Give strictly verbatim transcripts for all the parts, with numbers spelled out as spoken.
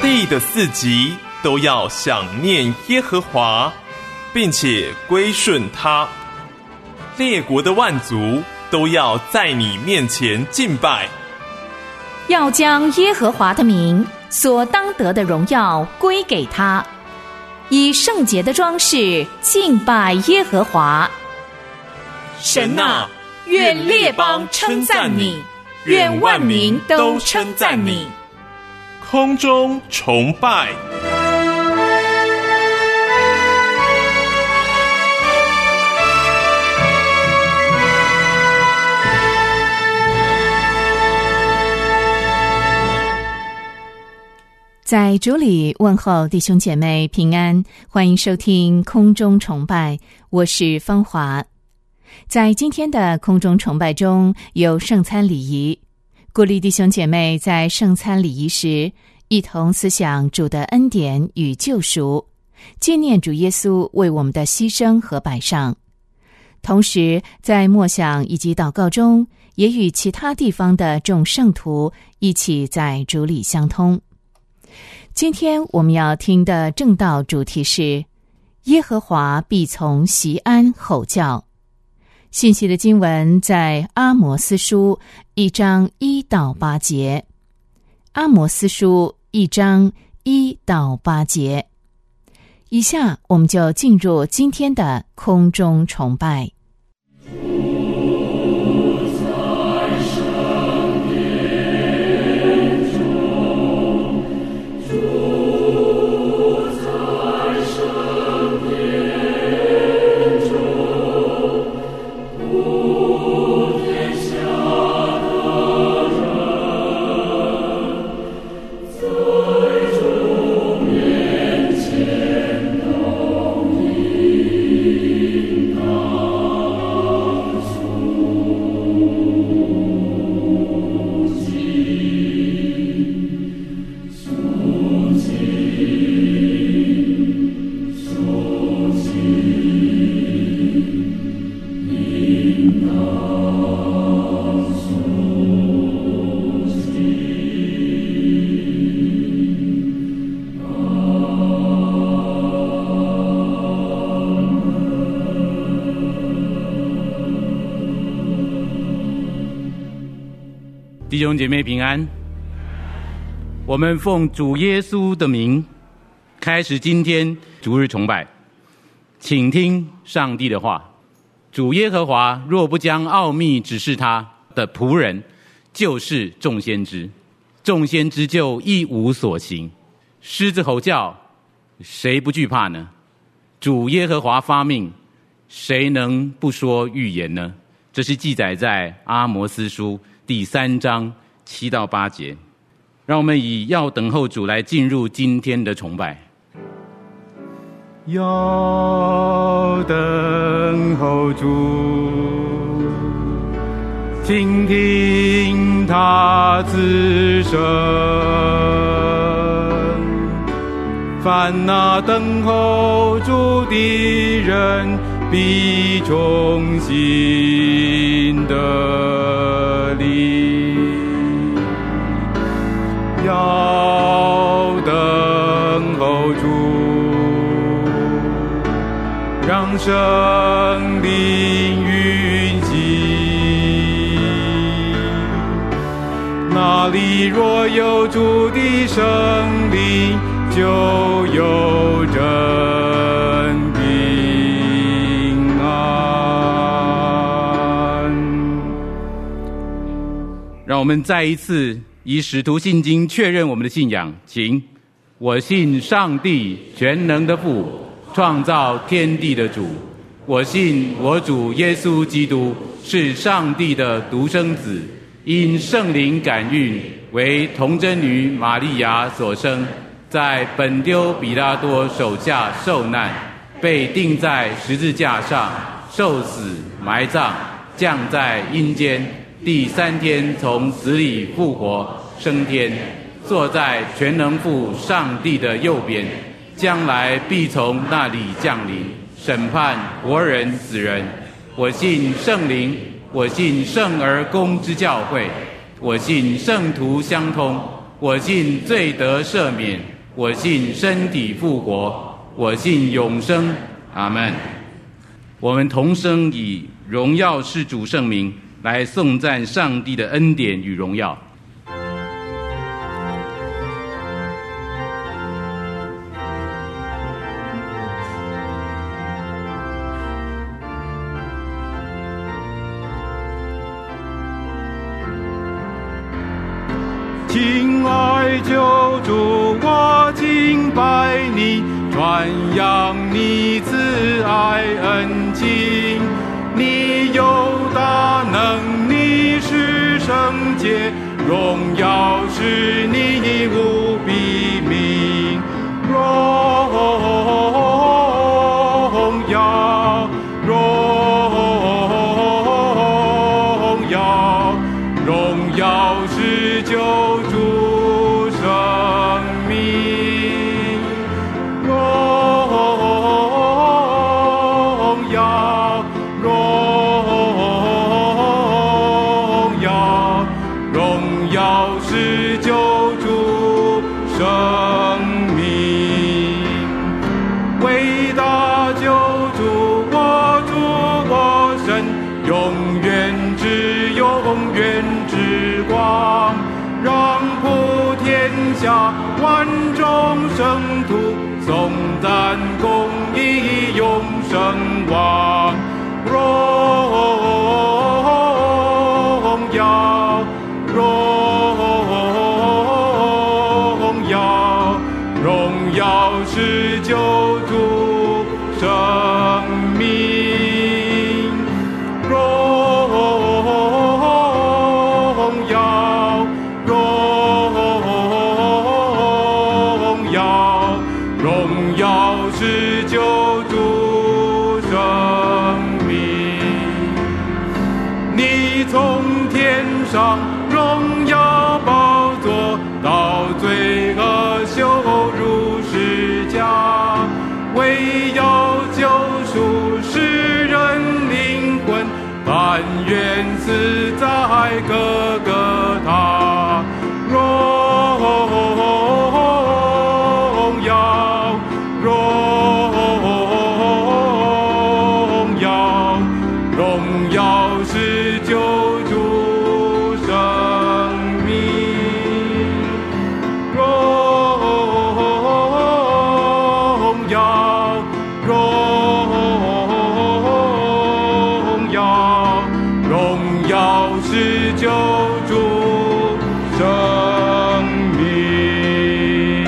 地的四极都要想念耶和华，并且归顺他。列国的万族都要在你面前敬拜， 要将耶和华的名所当得的荣耀归给他，以圣洁的装饰敬拜耶和华。神啊，愿列邦称赞你，愿万民都称赞你。 空中崇拜。 在主里问候弟兄姐妹平安，欢迎收听空中崇拜，我是芳华。在今天的空中崇拜中有圣餐礼仪，鼓励弟兄姐妹在圣餐礼仪时一同思想主的恩典与救赎，纪念主耶稣为我们的牺牲和摆上。同时在默想以及祷告中，也与其他地方的众圣徒一起在主里相通。今天我们要听的正道主题是耶和华必从锡安吼叫。信息的经文在阿摩司书一章一到八节。阿摩司书一章一到八节。以下我们就进入今天的空中崇拜。 弟兄姐妹平安，我们奉主耶稣的名开始今天主日崇拜，请听上帝的话。主耶和华若不将奥秘指示他的仆人，就是众先知，众先知就一无所行。狮子吼叫，谁不惧怕呢？主耶和华发命，谁能不说预言呢？这是记载在阿摩司书第三章七到八节。让我们以要等候主来进入今天的崇拜。要等候主，倾听他之声，凡那等候主的人必重新得力，要等候主，让圣灵运行。那里若有主的圣灵，就有真平安。让我们再一次以使徒信经确认我们的信仰，请。我信上帝全能的父，创造天地的主。我信我主耶稣基督是上帝的独生子，因圣灵感孕，为童贞女玛利亚所生，在本丢彼拉多手下受难，被钉在十字架上，受死埋葬，降在阴间，第三天从死里复活，升天，坐在全能父上帝的右边，将来必从那里降临，审判活人死人。我信圣灵，我信圣而公之教会，我信圣徒相通，我信罪得赦免， 我信身体复活，我信永生。阿们。我们同声以荣耀是主圣名来颂赞上帝的恩典与荣耀。 亲爱救主，我敬拜你，传扬你慈爱恩情。你有大能，你是圣洁，荣耀是你无比名。荣耀，荣耀，荣耀是救主生命。荣耀，荣耀，荣耀是救主生命。伟大救主，我主我神，永远之永远之光，让普天下万众生徒颂赞公义永生王。荣耀，荣耀，荣耀是救主生命。荣耀，荣耀，荣耀是救主生命。你从天上荣耀宝座，到罪恶羞辱世家，为要救赎世人灵魂，但愿死在各个他。荣耀，荣耀，荣耀是救主生命。荣耀，荣耀，荣耀是救主生命。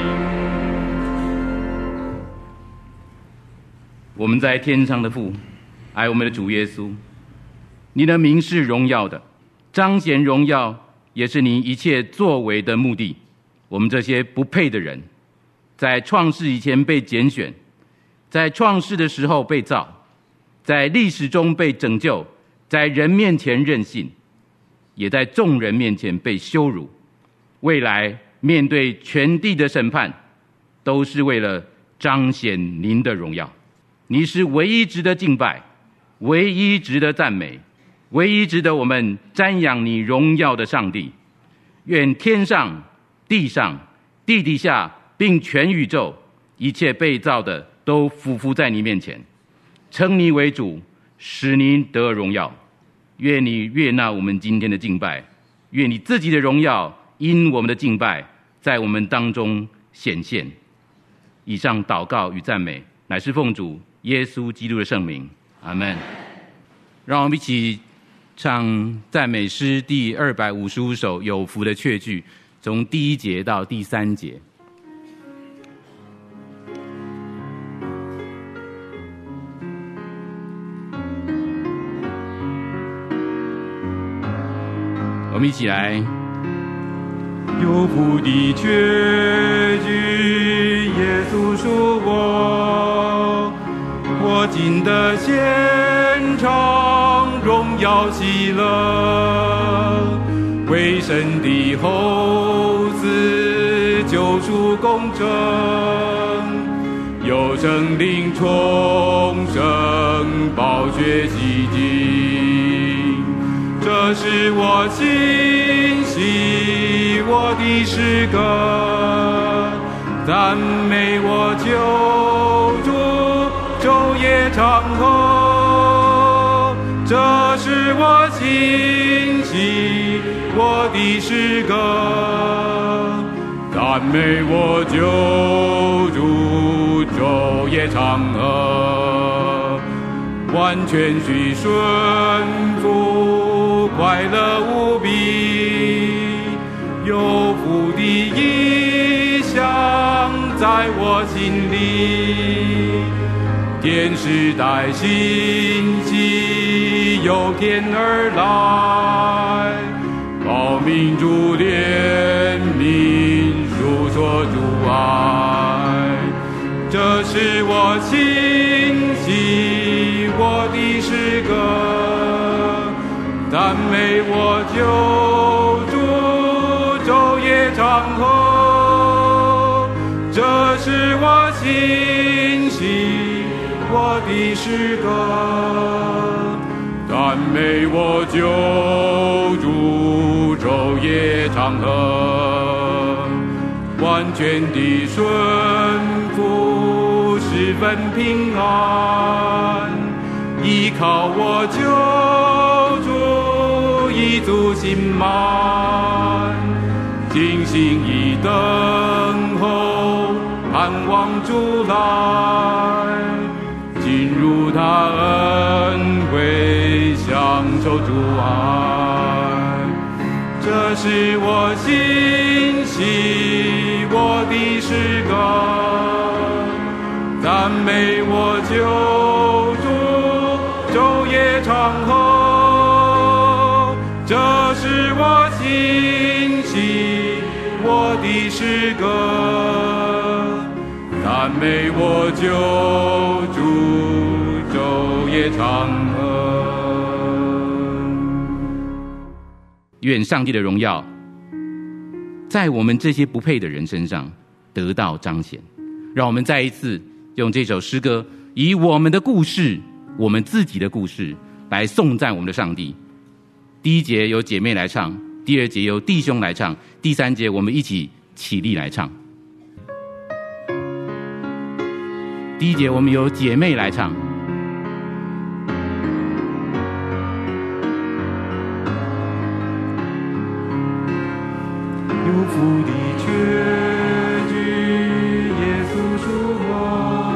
我们在天上的父，爱我们的主耶稣，你的名是荣耀的，彰显荣耀也是你一切作为的目的。我们这些不配的人，在创世以前被拣选，在创世的时候被造，在历史中被拯救，在人面前任性，也在众人面前被羞辱。未来面对全地的审判，都是为了彰显您的荣耀。你是唯一值得敬拜，唯一值得赞美，唯一值得我们瞻仰你荣耀的上帝。愿天上、地上、地底下，并全宇宙一切被造的都俯伏在你面前，称你为主，使您得荣耀。愿你悦纳我们今天的敬拜，愿你自己的荣耀因我们的敬拜在我们当中显现。以上祷告与赞美乃是奉主耶稣基督的圣名，阿们。让我们一起唱赞美诗第二百五十五首《有福的确据》，从第一节到第三节。我们一起来。 有福的确据，耶稣属我，我进的现场，荣耀喜乐，为神的后嗣，救赎公正，有圣灵重生，宝血洗净，这是我心喜我的诗歌， 赞美我救主，昼夜长候。这是我心喜我的诗歌，赞美我救主，昼夜长候。完全需顺服，快乐无比，有福的意象在我心里。天使带信息由天而来，报明主怜悯，述说主爱。这是我心喜我的诗歌，赞美我救主，昼夜长候。这是我心喜我的诗歌，赞美我救主，昼夜长候。完全的顺服，十分平安，依靠我救主，一足心满，尽心以等候，盼望主来，进入他恩惠，享受主爱。这是我心喜我的诗歌，赞美我救主，昼夜长候。这是我心喜我的诗歌，赞美我救主，昼夜长候。 愿上帝的荣耀在我们这些不配的人身上得到彰显。让我们再一次用这首诗歌，以我们的故事，我们自己的故事来颂赞我们的上帝。第一节由姐妹来唱，第二节由弟兄来唱，第三节我们一起起立来唱。第一节我们由姐妹来唱。 有福的确据，耶稣属我。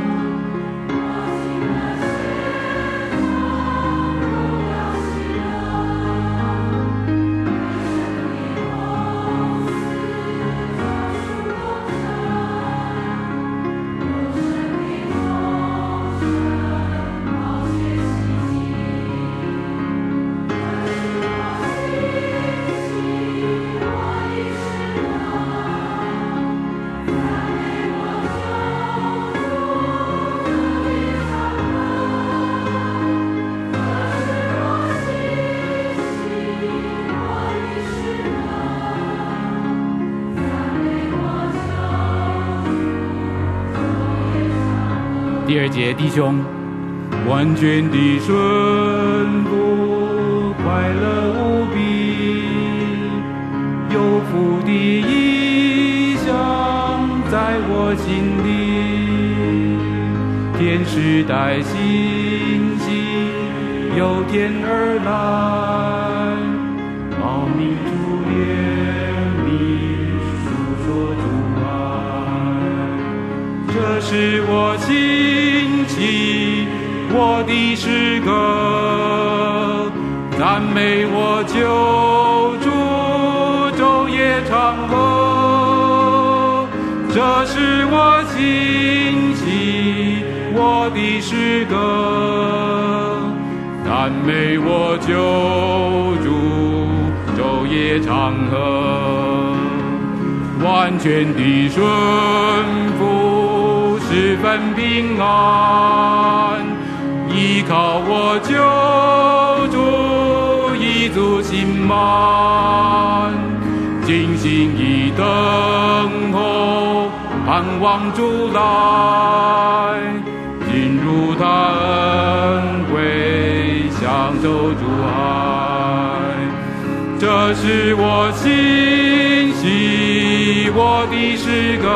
第二节弟兄， 完全的顺服，快乐无比，有福的意象在我心里。天使带信息由天而来，报明主怜悯，述说主爱。这是我心喜我的诗歌，赞美我救主，昼夜长候。这是我心喜我的诗歌，赞美我救主，昼夜长候。完全的顺服，十分平安，依靠我救主，一足心满，尽心以等候，盼望主来，进入他恩惠，享受主爱。这是我心喜起我的诗歌，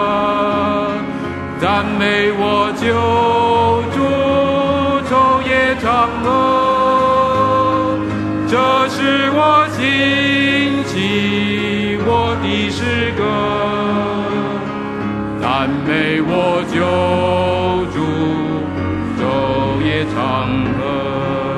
赞美我救主，昼夜长歌。这是我兴起我的诗歌，赞美我救主，昼夜长歌。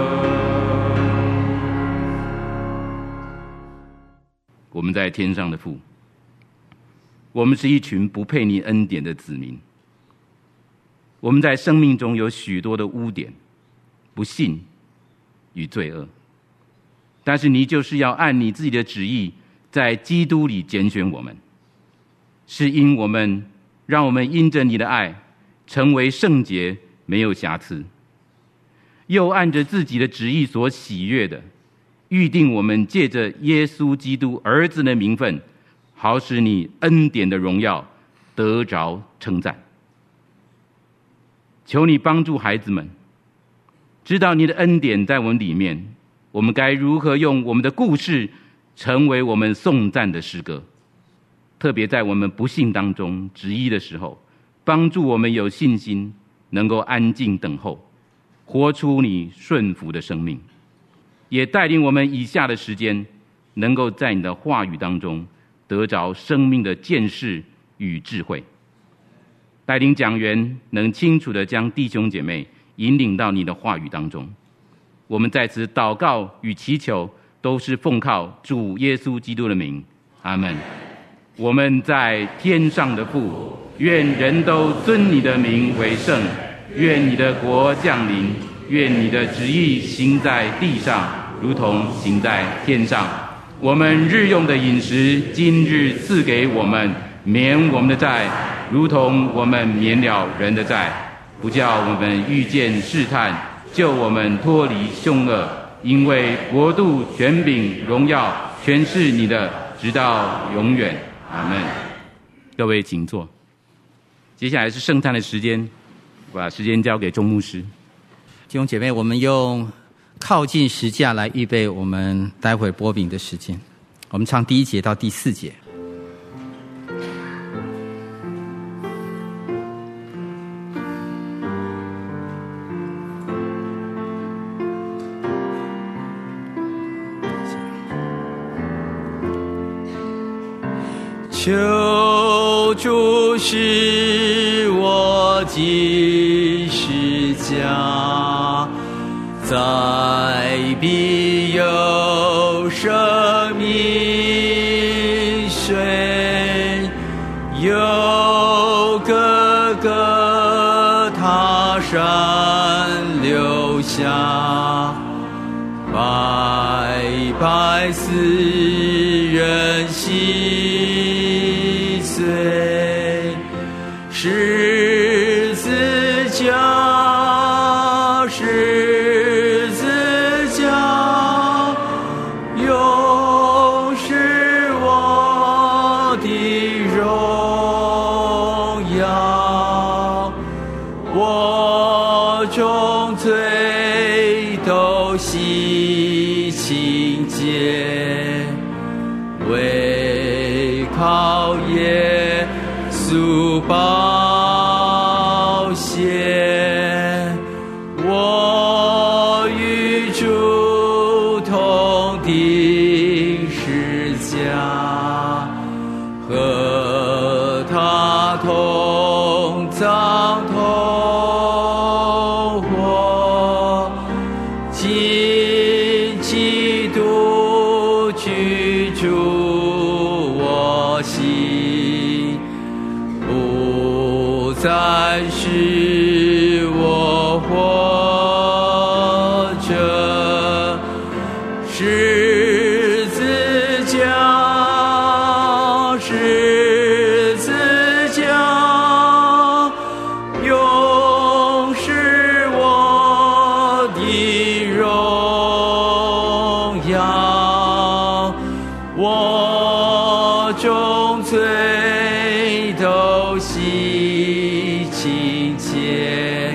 我们在天上的父，我们是一群不配你恩典的子民。我们在生命中有许多的污点、不信与罪恶，但是你就是要按你自己的旨意，在基督里拣选我们，是因我们让我们因着你的爱成为圣洁，没有瑕疵，又按着自己的旨意所喜悦的，预定我们借着耶稣基督儿子的名分，好使你恩典的荣耀得着称赞。求你帮助孩子们知道你的恩典在我们里面，我们该如何用我们的故事成为我们颂赞的诗歌。特别在我们不幸当中质疑的时候，帮助我们有信心，能够安静等候，活出你顺服的生命。也带领我们以下的时间，能够在你的话语当中得着生命的见识与智慧，带领讲员能清楚地将弟兄姐妹引领到你的话语当中。我们在此祷告与祈求，都是奉靠主耶稣基督的名，阿们。我们在天上的父，愿人都尊你的名为圣，愿你的国降临，愿你的旨意行在地上，如同行在天上。我们日用的饮食，今日赐给我们，免我们的债，如同我们免了人的债，不叫我们遇见试探，救我们脱离凶恶。因为国度、权柄、荣耀，全是你的，直到永远。阿们。各位请坐。接下来是圣餐的时间，把时间交给钟牧师。 弟兄姐妹，我们用靠近十架来预备我们待会擘饼的时间。我们唱第一节到第四节。 求主使我进十架，在必有生命水，有个个他山流下，白白似人心碎，十字架，十字架，永是我的荣耀。我众罪都洗清洁，为靠耶稣宝血，我与主同钉十架，和他同葬同活，今基督居住我心，不再是我活着，十字架，十字架，永是我的荣耀。我众罪都洗清洁，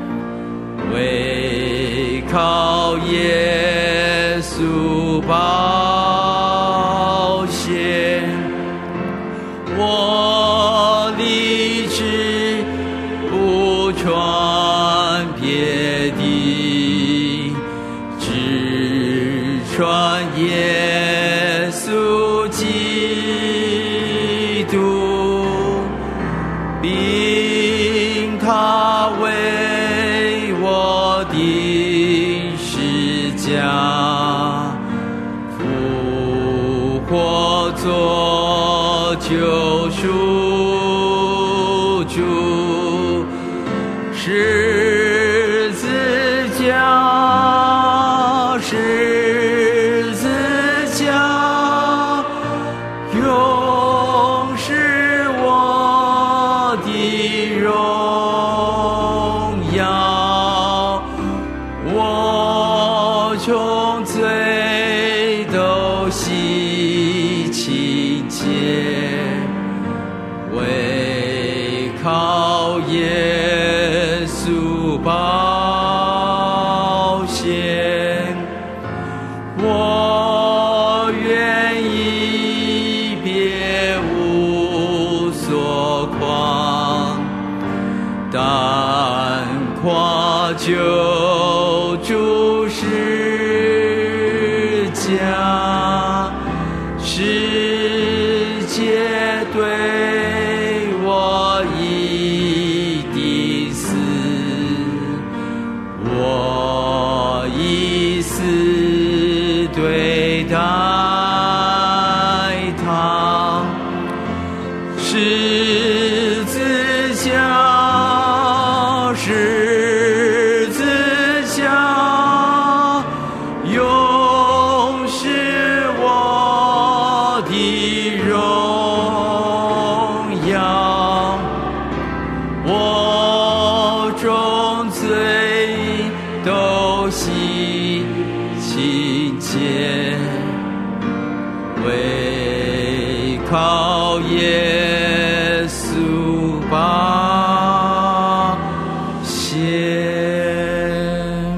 为靠耶稣宝血， 立志不传别的，只传耶稣基督，并他为我的十架复活做救赎主，十字架，十字架，永是我的荣耀，我从罪都洗清洁，唯靠耶稣宝血，我愿意别无所狂，但夸救主十架，世界对我已的死，我已死对待他，十字架，十字架，永是我的荣耀，我众罪都洗清洁，唯靠耶稣宝血。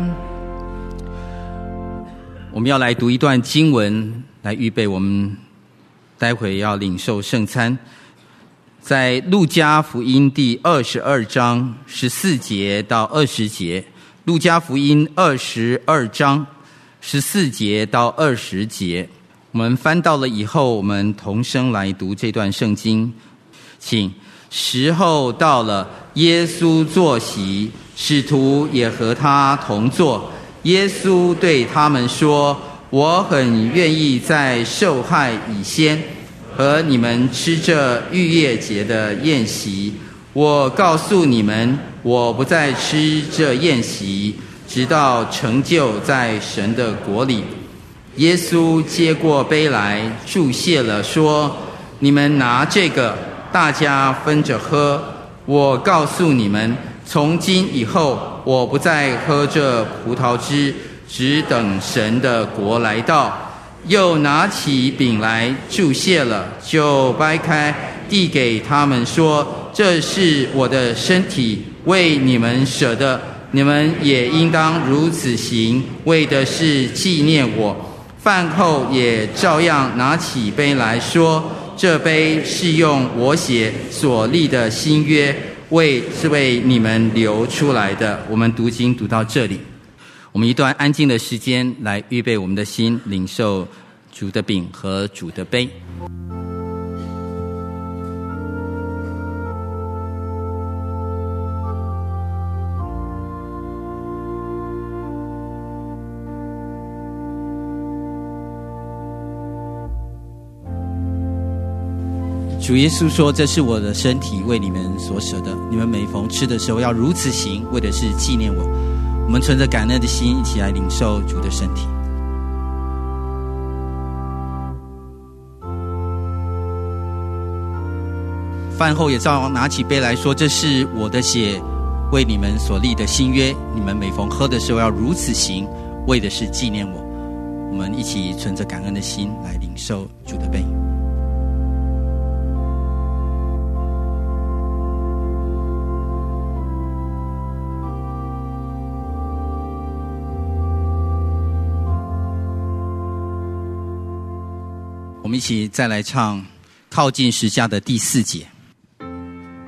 我们要来读一段经文，来预备我们待会要领受圣餐。在路加福音第二十二章十四节到二十节，路加福音二十二章十四节到二十节，我们翻到了以后，我们同声来读这段圣经。请。时候到了，耶稣坐席，使徒也和他同坐。耶稣对他们说：我很愿意在受害以先和你们吃这逾越节的宴席。我告诉你们，我不再吃这宴席，直到成就在神的国里。耶稣接过杯来，祝谢了，说：你们拿这个，大家分着喝。我告诉你们，从今以后，我不再喝这葡萄汁，只等神的国来到。又拿起饼来，祝谢了，就掰开，递给他们说：这是我的身体，为你们舍的，你们也应当如此行，为的是纪念我。饭后也照样拿起杯来说：这杯是用我血所立的新约，为是为你们流出来的。我们读经读到这里，我们一段安静的时间，来预备我们的心，领受主的饼和主的杯。主耶稣说：这是我的身体，为你们所舍的，你们每逢吃的时候要如此行，为的是纪念我。我们存着感恩的心，一起来领受主的身体。饭后也照样拿起杯来说：这是我的血，为你们所立的新约，你们每逢喝的时候要如此行，为的是纪念我。我们一起存着感恩的心来领受主的杯。我们一起再来唱靠近十架的第四节。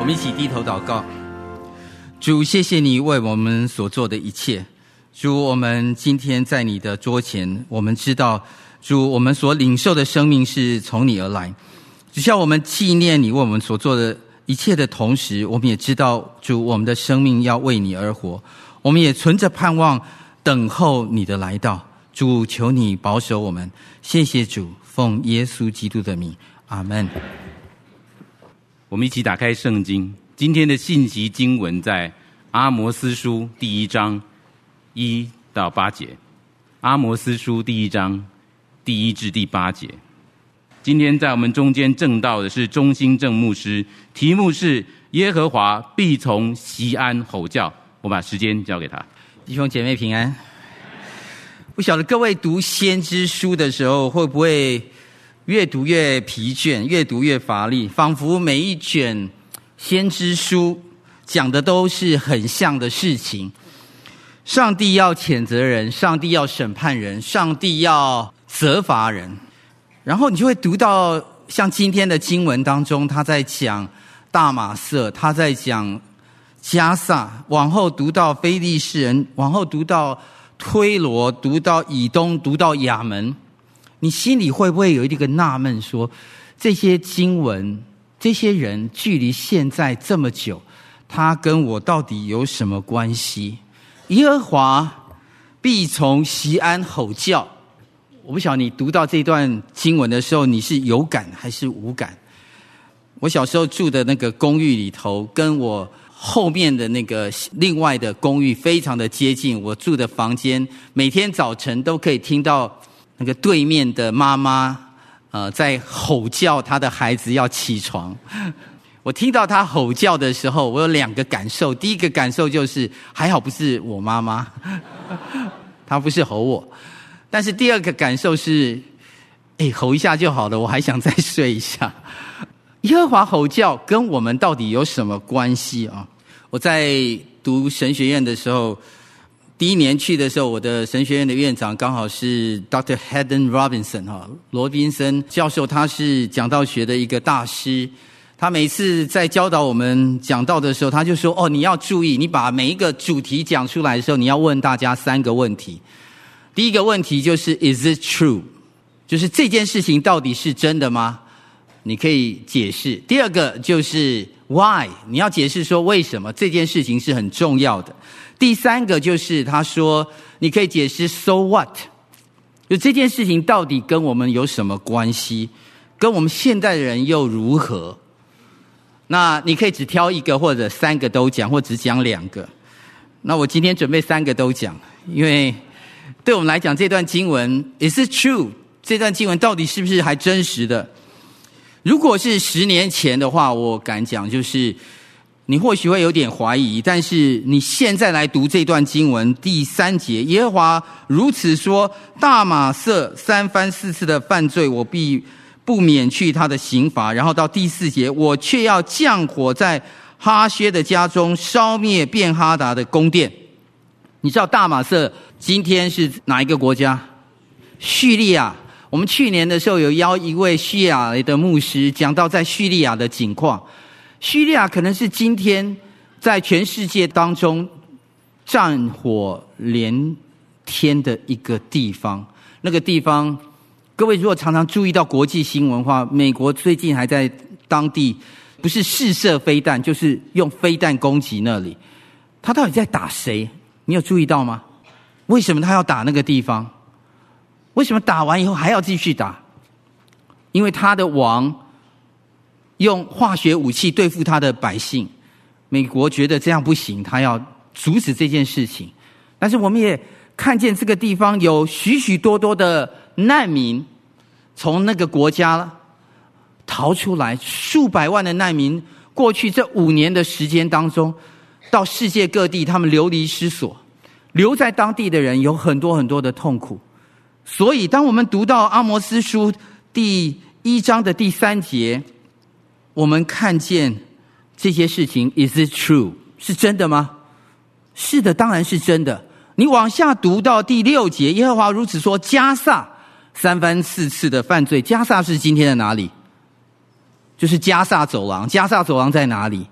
我们一起低头祷告。主，谢谢你为我们所做的一切。主，我们今天在你的桌前，我们知道主，我们所领受的生命是从你而来。只需要我们纪念你为我们所做的一切的同时，我们也知道主，我们的生命要为你而活。我们也存着盼望等候你的来到。主，求你保守我们。谢谢主，奉耶稣基督的名，阿们。 我们一起打开圣经，今天的信息经文在阿摩司书第一章一到八节。阿摩司书第一章第一至第八节。今天在我们中间证道的是中兴正牧师，题目是耶和华必从锡安吼叫。我把时间交给他。 弟兄姐妹平安。不晓得各位读先知书的时候，会不会越读越疲倦，越读越乏力，仿佛每一卷先知书讲的都是很像的事情。上帝要谴责人，上帝要审判人，上帝要责罚人。然后你就会读到像今天的经文当中，他在讲大马色，他在讲迦萨，往后读到非利士人，往后读到推罗，读到以东，读到亚门。你心里会不会有一个纳闷说，这些经文，这些人距离现在这么久，他跟我到底有什么关系？耶和华必从锡安吼叫。我不晓得你读到这段经文的时候，你是有感还是无感？我小时候住的那个公寓里头，跟我后面的那个另外的公寓非常的接近。我住的房间每天早晨都可以听到那个对面的妈妈呃，在吼叫她的孩子要起床。我听到她吼叫的时候，我有两个感受。第一个感受就是还好不是我妈妈，她不是吼我。但是第二个感受是，哎，吼一下就好了，我还想再睡一下。耶和华吼叫跟我们到底有什么关系啊？我在读神学院的时候，第一年去的时候，我的神学院的院长刚好是 Doctor Haddon Robinson 哈，罗宾森教授，他是讲道学的一个大师。他每次在教导我们讲道的时候，他就说：“哦，你要注意，你把每一个主题讲出来的时候，你要问大家三个问题。第一个问题就是 Is it true？ 就是这件事情到底是真的吗？你可以解释。第二个就是 Why？ 你要解释说为什么这件事情是很重要的。第三个就是他说，你可以解释 So what？ 就这件事情到底跟我们有什么关系？跟我们现代人又如何？那你可以只挑一个，或者三个都讲，或只讲两个。那我今天准备三个都讲，因为对我们来讲，这段经文 Is it true？ 这段经文到底是不是还真实的？如果是十年前的话，我敢讲就是你或许会有点怀疑，但是你现在来读这段经文第三节，耶和华如此说：大马色三番四次的犯罪，我必不免去他的刑罚。然后到第四节，我却要降火在哈薛的家中，烧灭便哈达的宫殿。你知道大马色今天是哪一个国家？叙利亚。我们去年的时候有邀一位叙利亚的牧师讲到在叙利亚的景况。叙利亚可能是今天在全世界当中战火连天的一个地方。那个地方，各位如果常常注意到国际新闻的话，美国最近还在当地不是试射飞弹，就是用飞弹攻击那里。他到底在打谁？你有注意到吗？为什么他要打那个地方？为什么打完以后还要继续打？因为他的王用化学武器对付他的百姓，美国觉得这样不行，他要阻止这件事情。但是我们也看见这个地方有许许多多的难民从那个国家逃出来，数百万的难民，过去这五年的时间当中，到世界各地他们流离失所，留在当地的人有很多很多的痛苦。所以当我们读到阿摩司书第一章的第三节，我们看见这些事情 Is it true？ 是真的吗？是的，当然是真的。你往下读到第六节，耶和华如此说：迦萨三番四次的犯罪。迦萨是今天的哪里？就是迦萨走廊。迦萨走廊在哪里？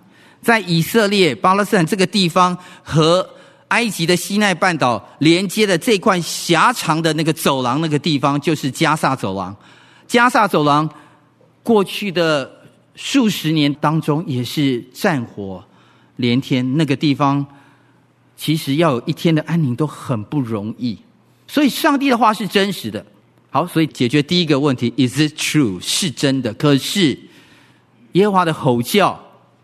在以色列巴勒斯坦这个地方和埃及的西奈半岛连接的这块狭长的那个走廊，那个地方就是加萨走廊。加萨走廊过去的数十年当中也是战火连天，那个地方其实要有一天的安宁都很不容易。所以上帝的话是真实的。好，所以解决第一个问题 Is it true？ 是真的。可是耶和华的吼叫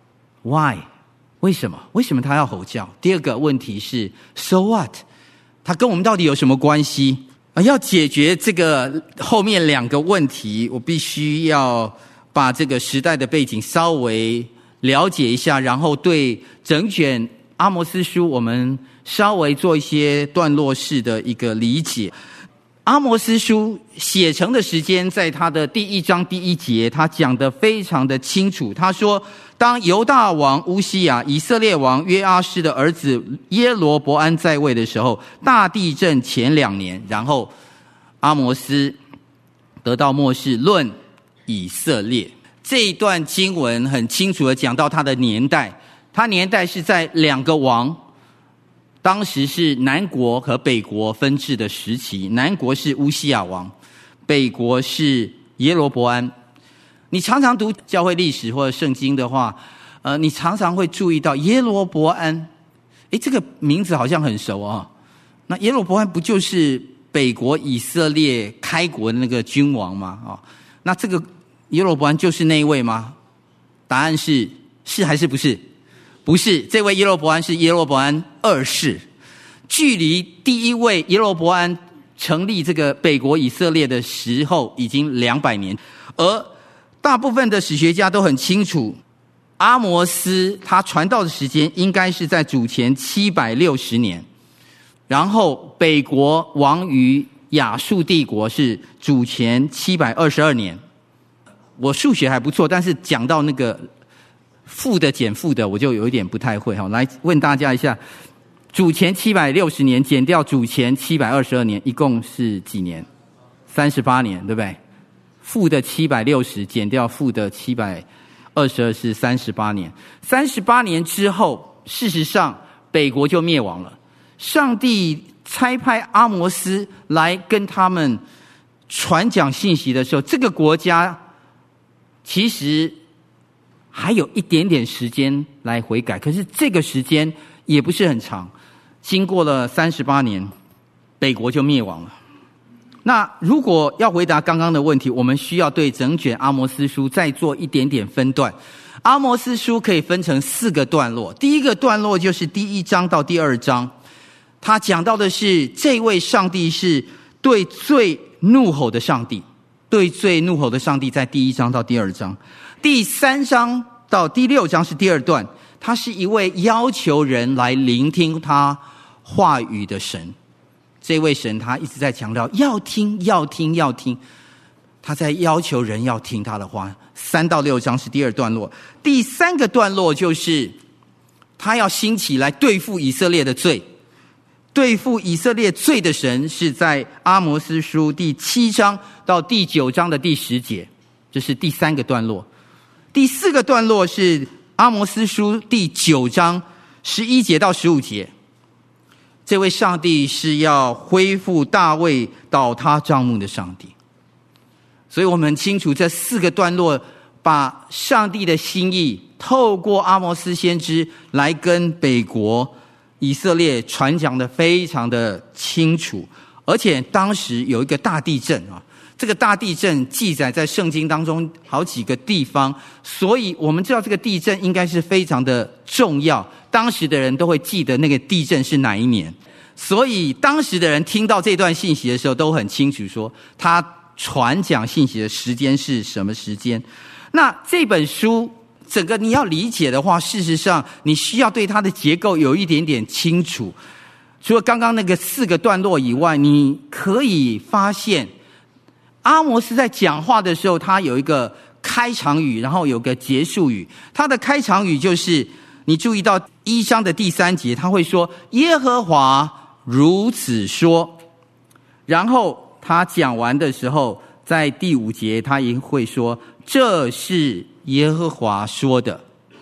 Why？ 为什么？为什么他要吼叫？第二个问题是 So what？ 他跟我们到底有什么关系？要解决这个后面两个问题，我必须要把这个时代的背景稍微了解一下，然后对整卷阿摩司书我们稍微做一些段落式的一个理解。阿摩司书写成的时间，在他的第一章第一节，他讲得非常的清楚。他说，当犹大王乌西雅、以色列王约阿施的儿子耶罗伯安在位的时候，大地震前两年，然后阿摩司得到默示论以色列。这一段经文很清楚的讲到他的年代，他年代是在两个王，当时是南国和北国分治的时期，南国是乌西雅王，北国是耶罗伯安。你常常读教会历史或者圣经的话，呃，你常常会注意到耶罗伯安，诶，这个名字好像很熟啊。那耶罗伯安不就是北国以色列开国的那个君王吗？哦，那这个耶罗伯安就是那一位吗？答案是是还是不是？不是，这位耶罗伯安是耶罗伯安二世，距离第一位耶罗伯安成立这个北国以色列的时候已经两百年，而大部分的史学家都很清楚，阿摩司他传道的时间应该是在主前七百六十年，然后北国亡于亚述帝国是主前七百二十二年。我数学还不错，但是讲到那个负的减负的我就有一点不太会。来问大家一下，主前七百六十年减掉主前七百二十二年，一共是几年？三十八年，对不对？负的七百六十减掉负的七百二十二是三十八年。三十八年之后，事实上北国就灭亡了。上帝差派阿摩司来跟他们传讲信息的时候，这个国家其实还有一点点时间来悔改，可是这个时间也不是很长。经过了三十八年，北国就灭亡了。那如果要回答刚刚的问题，我们需要对整卷阿摩司书再做一点点分段。阿摩司书可以分成四个段落，第一个段落就是第一章到第二章，他讲到的是这位上帝是对罪怒吼的上帝，对罪怒吼的上帝在第一章到第二章。第三章到第六章是第二段，他是一位要求人来聆听他话语的神。这位神他一直在强调要听要听要听，他在要求人要听他的话。三到六章是第二段落。第三个段落就是他要兴起来对付以色列的罪，对付以色列罪的神是在阿摩司书第七章到第九章的第十节，这是第三个段落。第四个段落是阿摩司书第九章十一节到十五节，这位上帝是要恢复大卫倒塌帐幕的上帝。所以我们很清楚，这四个段落把上帝的心意透过阿摩司先知来跟北国以色列传讲的非常的清楚。而且当时有一个大地震啊，这个大地震记载在圣经当中好几个地方，所以我们知道这个地震应该是非常的重要，当时的人都会记得那个地震是哪一年。所以当时的人听到这段信息的时候都很清楚，说他传讲信息的时间是什么时间。那这本书整个你要理解的话，事实上你需要对它的结构有一点点清楚。除了刚刚那个四个段落以外，你可以发现阿摩司在讲话的时候，他有一个开场语，然后有个结束语。他的开场语就是你注意到一章的第三节，他会说耶和华如此说，然后他讲完的时候，在第五节他也会说这是耶和华说的。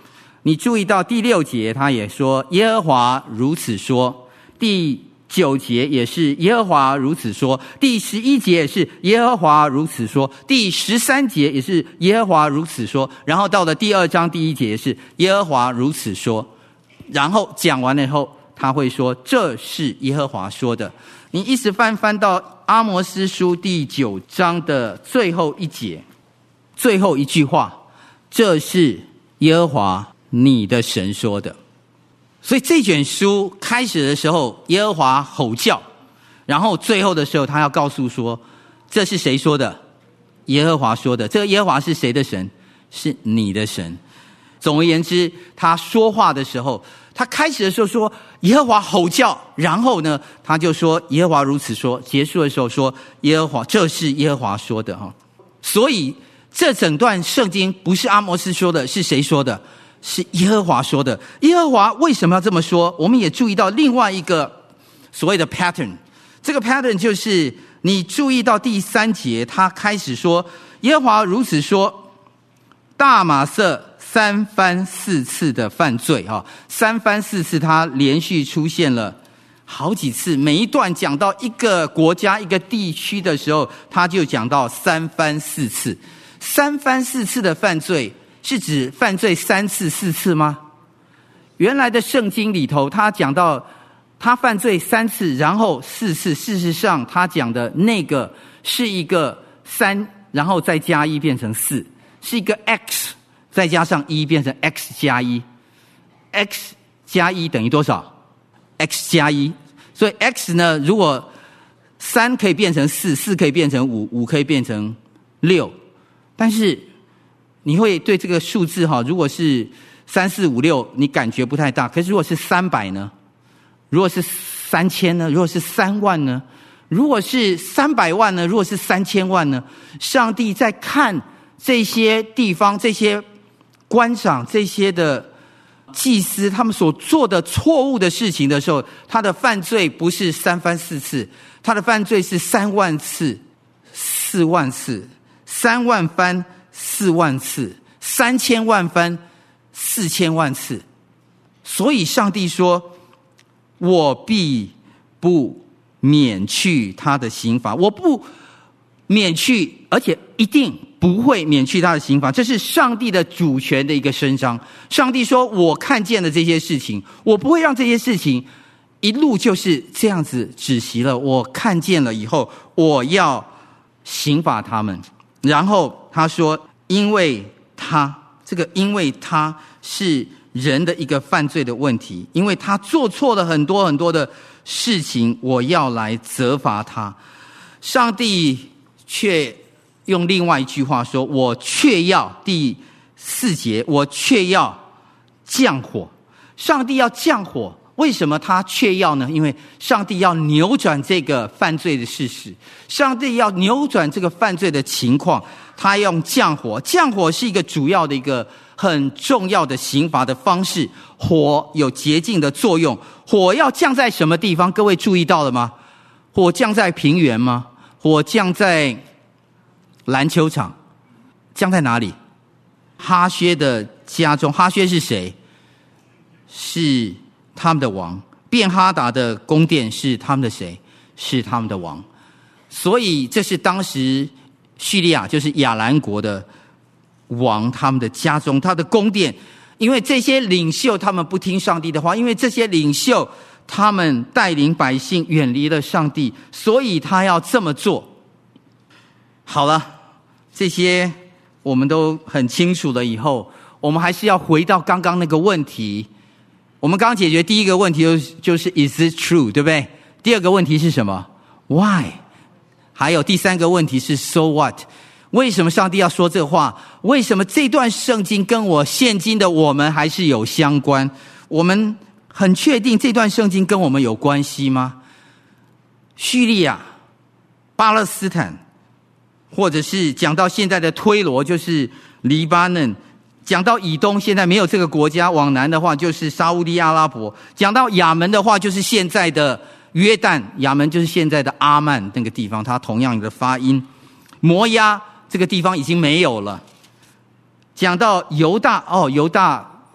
你注意到第六节，他也说耶和华如此说，第九节也是耶和华如此说，第十一节也是耶和华如此说，第十三节也是耶和华如此说，然后到了第二章第一节也是耶和华如此说，然后讲完了以后他会说这是耶和华说的。你一直翻翻到阿摩司书第九章的最后一节，最后一句话，这是耶和华你的神说的。所以这卷书开始的时候耶和华吼叫，然后最后的时候他要告诉说这是谁说的？耶和华说的。这个耶和华是谁的神？是你的神。总而言之，他说话的时候，他开始的时候说耶和华吼叫，然后呢他就说耶和华如此说，结束的时候说耶和华这是耶和华说的。所以这整段圣经不是阿摩司说的，是谁说的？是耶和华说的。耶和华为什么要这么说？我们也注意到另外一个所谓的 pattern， 这个 pattern 就是你注意到第三节他开始说耶和华如此说，大马色三番四次的犯罪，三番四次他连续出现了好几次，每一段讲到一个国家一个地区的时候他就讲到三番四次。三番四次的犯罪是指犯罪三次四次吗？原来的圣经里头他讲到他犯罪三次然后四次，事实上他讲的那个是一个三然后再加一变成四，是一个 x 再加上一变成 x 加一， x 加一等于多少？ x 加一。所以 x 呢，如果三可以变成四，四可以变成五，五可以变成六，但是你会对这个数字哈，如果是三四五六你感觉不太大，可是如果是三百呢？如果是三千呢？如果是三万呢？如果是三百万呢？如果是三千万呢？上帝在看这些地方，这些官长，这些的祭司他们所做的错误的事情的时候，他的犯罪不是三番四次，他的犯罪是三万次、四万次、三万番、四万次、三千万番、四千万次。所以上帝说我必不免去他的刑罚，我不免去，而且一定不会免去他的刑罚，这是上帝的主权的一个伸张。上帝说我看见了这些事情，我不会让这些事情一路就是这样子止息了，我看见了以后我要刑罚他们。然后他说因为他，这个因为他是人的一个犯罪的问题，因为他做错了很多很多的事情，我要来责罚他。上帝却用另外一句话说，我却要，第四节，我却要降火。上帝要降火，为什么他却要呢？因为上帝要扭转这个犯罪的事实，上帝要扭转这个犯罪的情况，他用降火。降火是一个主要的一个很重要的刑罚的方式，火有洁净的作用。火要降在什么地方？各位注意到了吗？火降在平原吗？火降在篮球场？降在哪里？哈薛的家中。哈薛是谁？是他们的王。便哈达的宫殿是他们的谁？是他们的王。所以这是当时叙利亚，就是亚兰国的王，他们的家中，他的宫殿。因为这些领袖他们不听上帝的话，因为这些领袖他们带领百姓远离了上帝，所以他要这么做。好了，这些我们都很清楚了以后，我们还是要回到刚刚那个问题。我们刚刚解决第一个问题就是 Is it true， 对不对？第二个问题是什么？ Why？ 还有第三个问题是 So what？为什么上帝要说这话？为什么这段圣经跟我现今的我们还是有相关？我们很确定这段圣经跟我们有关系吗？叙利亚、巴勒斯坦，或者是讲到现在的推罗，就是黎巴嫩；讲到以东，现在没有这个国家，往南的话就是沙烏地阿拉伯；讲到亚门的话，就是现在的约旦，亚门就是现在的阿曼那个地方，它同样的发音。摩押这个地方已经没有了。讲到犹大，哦，犹大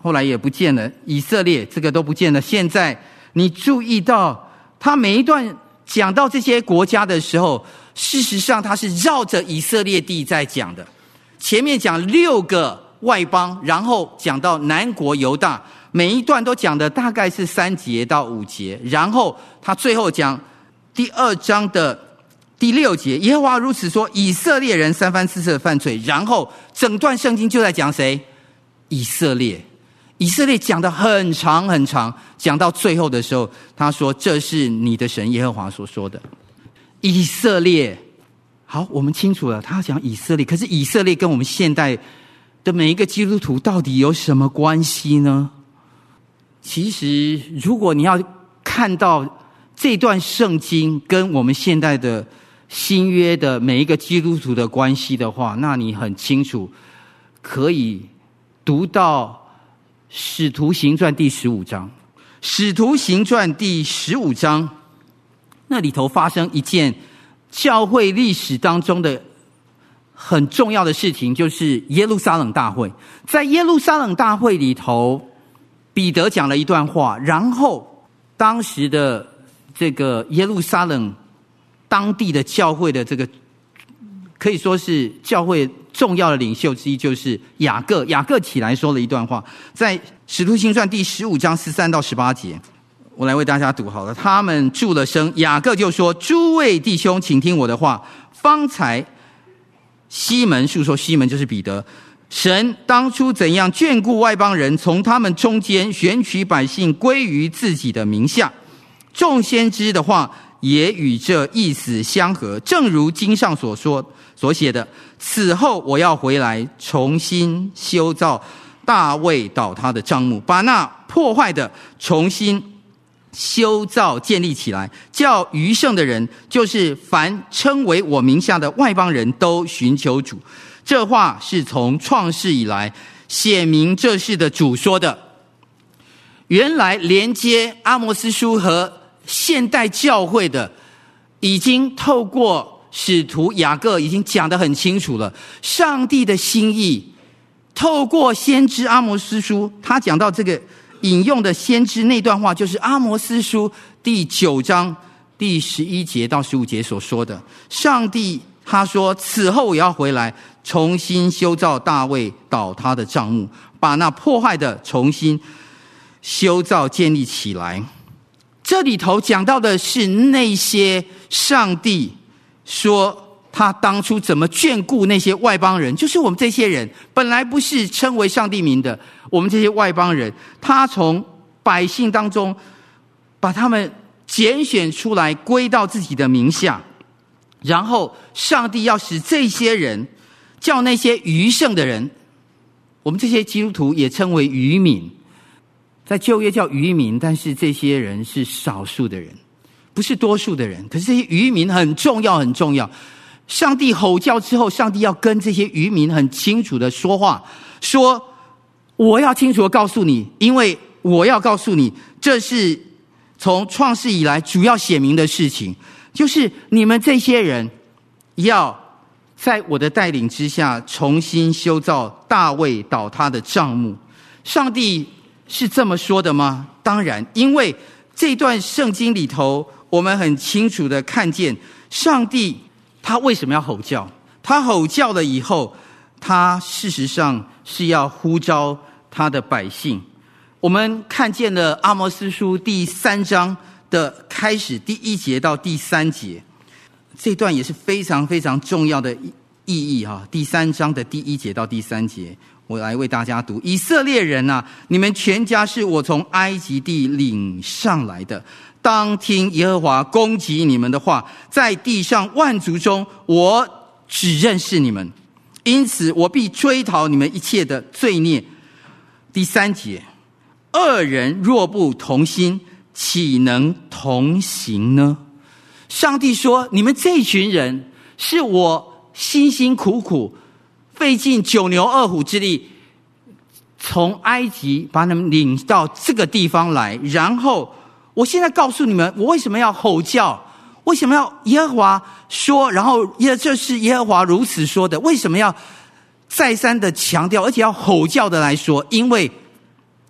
后来也不见了，以色列这个都不见了。现在你注意到他每一段讲到这些国家的时候，事实上他是绕着以色列地在讲的。前面讲六个外邦，然后讲到南国犹大，每一段都讲的大概是三节到五节，然后他最后讲第二章的第六节，耶和华如此说，以色列人三番四次的犯罪。然后整段圣经就在讲谁？以色列。以色列讲得很长很长，讲到最后的时候，他说这是你的神耶和华所说的。以色列，好，我们清楚了，他讲以色列，可是以色列跟我们现代的每一个基督徒到底有什么关系呢？其实如果你要看到这段圣经跟我们现代的新约的每一个基督徒的关系的话，那你很清楚可以读到使徒行传第十五章。使徒行传第十五章那里头发生一件教会历史当中的很重要的事情，就是耶路撒冷大会。在耶路撒冷大会里头，彼得讲了一段话，然后当时的这个耶路撒冷当地的教会的这个可以说是教会重要的领袖之一，就是雅各。雅各起来说了一段话，在使徒行传第十五章十三到十八节，我来为大家读好了。他们住了声，雅各就说：诸位弟兄，请听我的话。方才西门述说，西门就是彼得，神当初怎样眷顾外邦人，从他们中间选取百姓归于自己的名下。众先知的话也与这意思相合，正如经上所说所写的：此后我要回来，重新修造大卫倒塌的帐幕，把那破坏的重新修造建立起来，叫余剩的人，就是凡称为我名下的外邦人都寻求主。这话是从创世以来显明这事的主说的。原来连接阿摩司书和现代教会的，已经透过使徒雅各已经讲得很清楚了。上帝的心意透过先知阿摩司书，他讲到这个引用的先知那段话，就是阿摩司书第九章第十一节到十五节所说的。上帝他说：此后我要回来，重新修造大卫倒塌的帐幕，把那破坏的重新修造建立起来。这里头讲到的是那些上帝说他当初怎么眷顾那些外邦人，就是我们这些人本来不是称为上帝名的，我们这些外邦人，他从百姓当中把他们拣选出来归到自己的名下，然后上帝要使这些人，叫那些余剩的人，我们这些基督徒也称为余民，在旧约叫余民，但是这些人是少数的人，不是多数的人。可是这些余民很重要很重要，上帝吼叫之后，上帝要跟这些余民很清楚的说话，说我要清楚的告诉你，因为我要告诉你，这是从创世以来主要显明的事情，就是你们这些人要在我的带领之下重新修造大卫倒塌的帐幕。上帝是这么说的吗？当然，因为这段圣经里头，我们很清楚的看见上帝他为什么要吼叫。他吼叫了以后，他事实上是要呼召他的百姓。我们看见了阿摩司书第三章的开始，第一节到第三节，这段也是非常非常重要的意义哈。第三章的第一节到第三节，我来为大家读：以色列人啊，你们全家是我从埃及地领上来的，当听耶和华攻击你们的话。在地上万族中，我只认识你们，因此我必追讨你们一切的罪孽。第三节：二人若不同心，岂能同行呢？上帝说，你们这群人是我辛辛苦苦费尽九牛二虎之力从埃及把你们领到这个地方来，然后我现在告诉你们，我为什么要吼叫，为什么要耶和华说，然后这是耶和华如此说的，为什么要再三的强调，而且要吼叫的来说？因为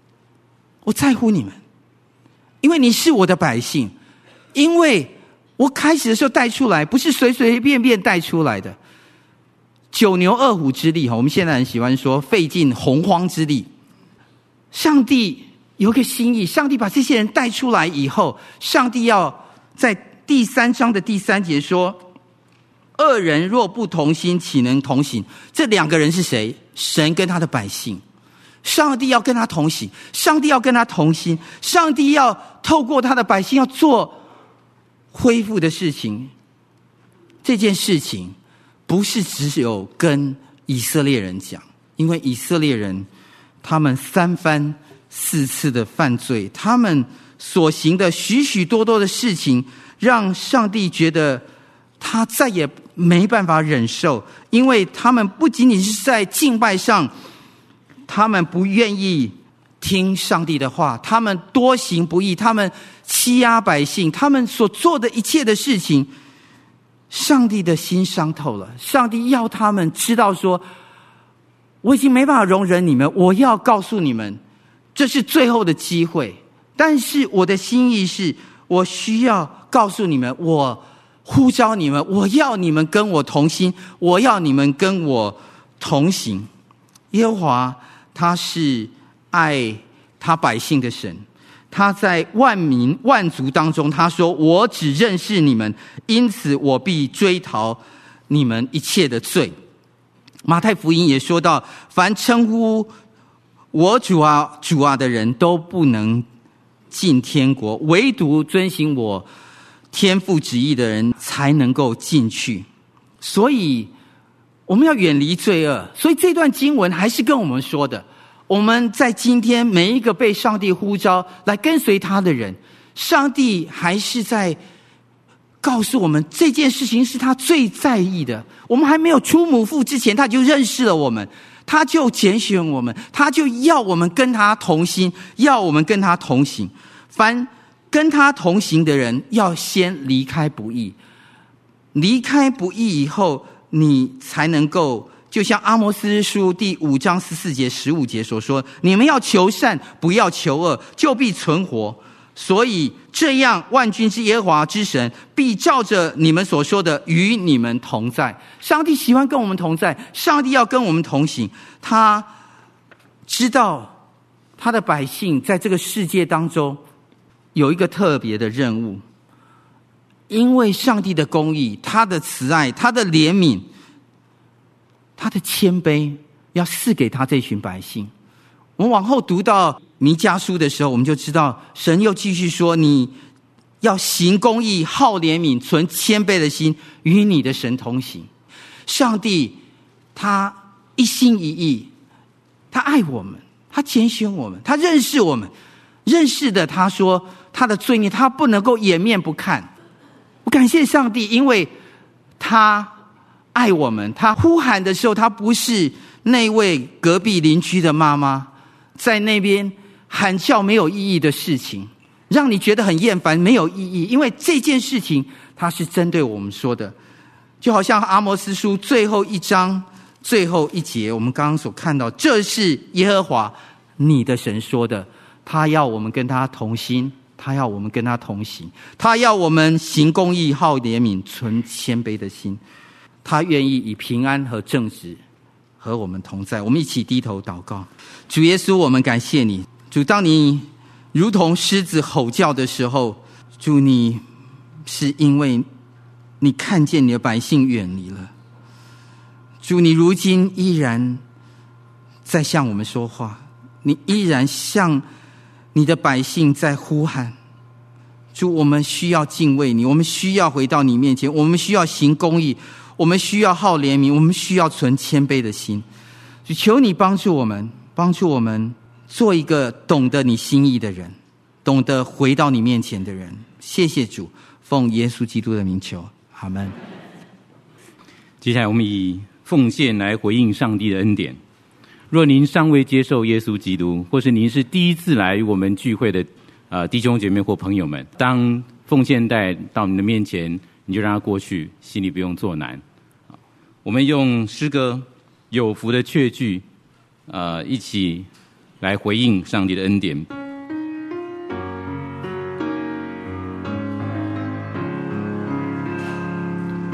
我在乎你们，因为你是我的百姓，因为我开始的时候带出来，不是随随便便带出来的。九牛二虎之力，我们现在很喜欢说费尽洪荒之力。上帝有个心意，上帝把这些人带出来以后，上帝要在第三章的第三节说，二人若不同心，岂能同行？这两个人是谁？神跟他的百姓。上帝要跟他同行，上帝要跟他同心，上帝要透过他的百姓要做恢复的事情。这件事情不是只有跟以色列人讲，因为以色列人他们三番四次的犯罪，他们所行的许许多多的事情，让上帝觉得他再也没办法忍受，因为他们不仅仅是在敬拜上，他们不愿意听上帝的话，他们多行不义，他们欺压百姓，他们所做的一切的事情，上帝的心伤透了。上帝要他们知道说，我已经没办法容忍你们，我要告诉你们，这是最后的机会。但是我的心意是，我需要告诉你们，我呼召你们，我要你们跟我同心，我要你们跟我同行。耶和华他是爱他百姓的神，他在万民万族当中，他说，我只认识你们，因此我必追讨你们一切的罪。马太福音也说到，凡称呼我主啊主啊的人都不能进天国，唯独遵行我天父旨意的人才能够进去。所以我们要远离罪恶。所以这段经文还是跟我们说的，我们在今天每一个被上帝呼召来跟随他的人，上帝还是在告诉我们，这件事情是他最在意的。我们还没有出母腹之前，他就认识了我们，他就拣选我们，他就要我们跟他同心，要我们跟他同行。凡跟他同行的人，要先离开不义，离开不义以后，你才能够就像阿摩司书第五章十四节十五节所说，你们要求善，不要求恶，就必存活。所以这样，万军之耶和华之神必照着你们所说的与你们同在。上帝喜欢跟我们同在，上帝要跟我们同行。他知道他的百姓在这个世界当中有一个特别的任务，因为上帝的公义，他的慈爱，他的怜悯，他的谦卑，要赐给他这群百姓。我们往后读到弥迦书的时候，我们就知道神又继续说，你要行公义，好怜悯，存谦卑的心，与你的神同行。上帝他一心一意，他爱我们，他拣选我们，他认识我们，认识的他说他的罪孽他不能够掩面不看。我感谢上帝，因为他爱我们，他呼喊的时候，他不是那位隔壁邻居的妈妈在那边喊叫没有意义的事情，让你觉得很厌烦，没有意义。因为这件事情它是针对我们说的，就好像阿摩司书最后一章最后一节我们刚刚所看到，这是耶和华你的神说的，他要我们跟他同心，他要我们跟他同行，他要我们行公义，好怜悯，存谦卑的心，他愿意以平安和正直和我们同在。我们一起低头祷告。主耶稣，我们感谢你。主，当你如同狮子吼叫的时候，主，你是因为你看见你的百姓远离了。主，你如今依然在向我们说话，你依然向你的百姓在呼喊。主，我们需要敬畏你，我们需要回到你面前，我们需要行公义，我们需要好怜悯，我们需要存谦卑的心。就求你帮助我们，帮助我们做一个懂得你心意的人，懂得回到你面前的人。谢谢主，奉耶稣基督的名求，阿们。 接下来我们以奉献来回应上帝的恩典。若您尚未接受耶稣基督，或是您是第一次来我们聚会的呃弟兄姐妹或朋友们，当奉献袋到你的面前，你就让它过去，心里不用作难。我们用诗歌有福的确据呃，一起来回应上帝的恩典。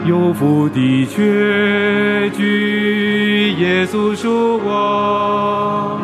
有福的确据，耶稣属我。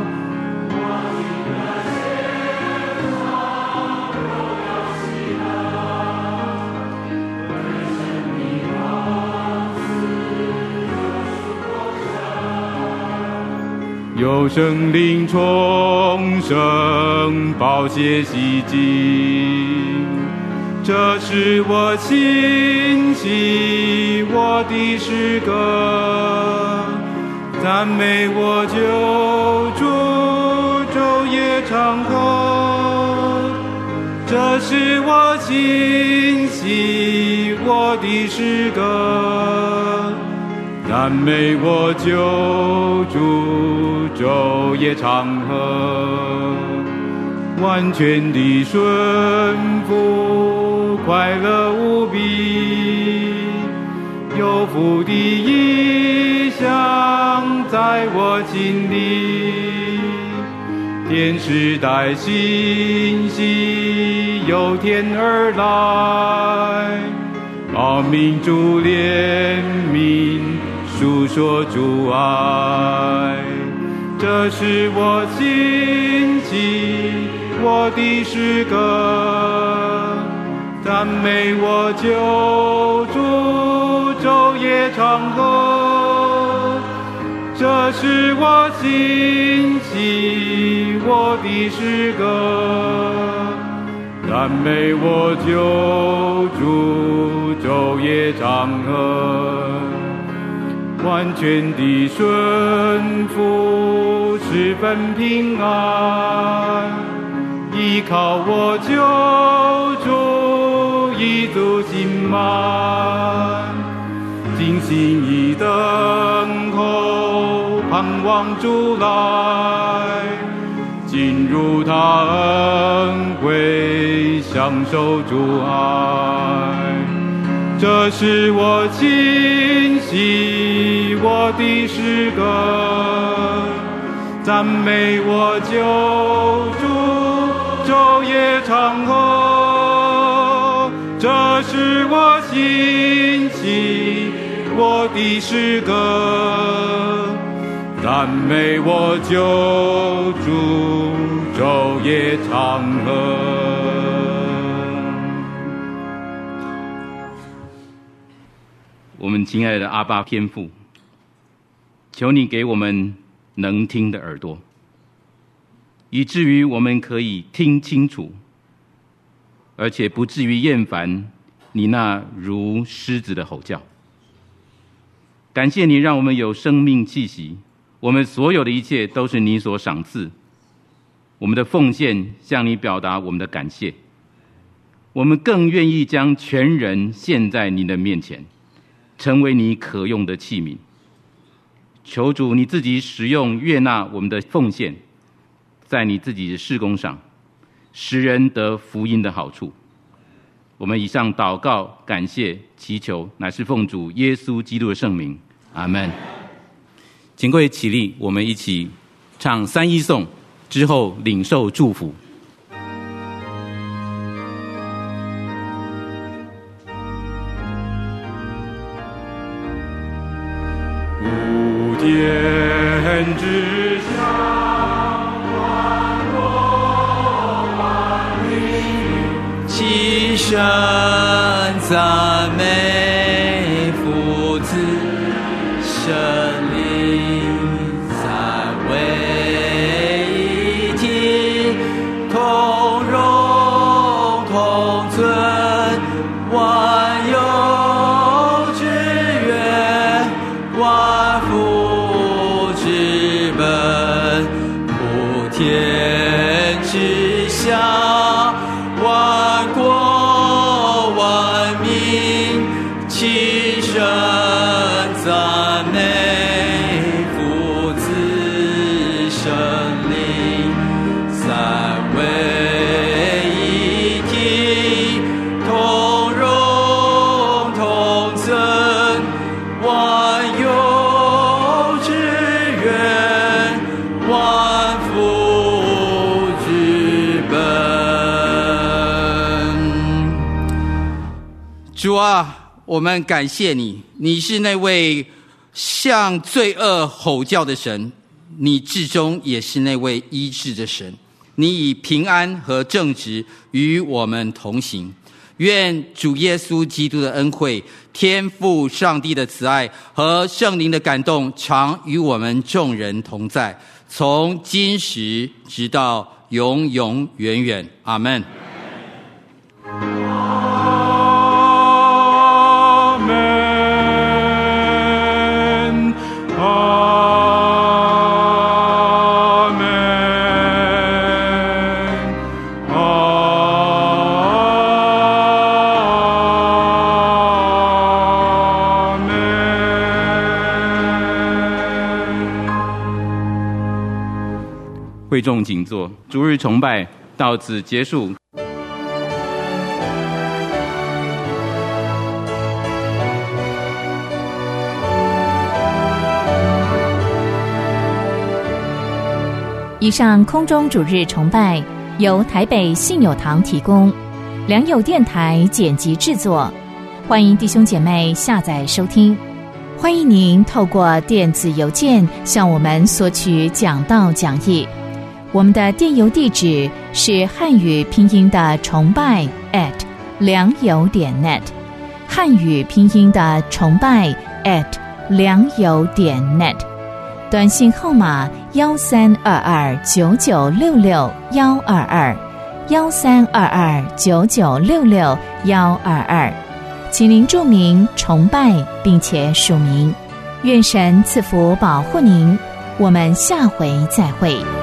有圣灵重生，宝血洗净，这是我欣喜我的诗歌，赞美我救主，昼夜长歌。这是我欣喜我的诗歌，赞美我救主，昼夜长和。完全的顺服，快乐无比，有福的意象在我心里。天使带信息由天而来，报明主怜悯，述说主爱。这是我欣喜我的诗歌，赞美我救主，昼夜长歌。这是我欣喜我的诗歌，赞美我救主，昼夜长歌。完全的顺服，十分平安，依靠我救主，一足心满，尽心意等候，盼望主来，进入他恩惠，享受主爱。这是我欣喜我的诗歌，赞美我救主，昼夜长和。这是我欣喜我的诗歌，赞美我救主，昼夜长和。 我们亲爱的阿爸天父，求你给我们能听的耳朵，以至于我们可以听清楚，而且不至于厌烦你那如狮子的吼叫。感谢你让我们有生命气息，我们所有的一切都是你所赏赐，我们的奉献向你表达我们的感谢，我们更愿意将全人献在你的面前，成为你可用的器皿。求主你自己使用悦纳我们的奉献，在你自己的事工上使人得福音的好处。我们以上祷告感谢祈求乃是奉主耶稣基督的圣名，阿们。请各位起立，我们一起唱三一颂，之后领受祝福。 天之下，万国万民， 齐声赞美父子神灵，三位一体，同荣同尊，万有之源，万福之本，普天之下，万国万民，齐声赞美父子神灵，三位一体，同荣同尊，万有之源，万福之本。 主啊， 我们感谢你，你是那位向罪恶吼叫的神，你至终也是那位医治的神。你以平安和正直与我们同行。愿主耶稣基督的恩惠、天父上帝的慈爱和圣灵的感动常与我们众人同在，从今时直到永永远远。阿们。 会众请坐，逐日崇拜到此结束。 以上空中主日崇拜由台北信友堂提供，良友电台剪辑制作，欢迎弟兄姐妹下载收听。欢迎您透过电子邮件向我们索取讲道讲义。我们的电邮地址是汉语拼音的崇拜 at 良友点 net， 汉语拼音的崇拜 at 良友点 net。 短信号码幺三二二九九六六幺二二幺三二二九九六六幺二二，请您注明崇拜并且署名。愿神赐福保护您，我们下回再会。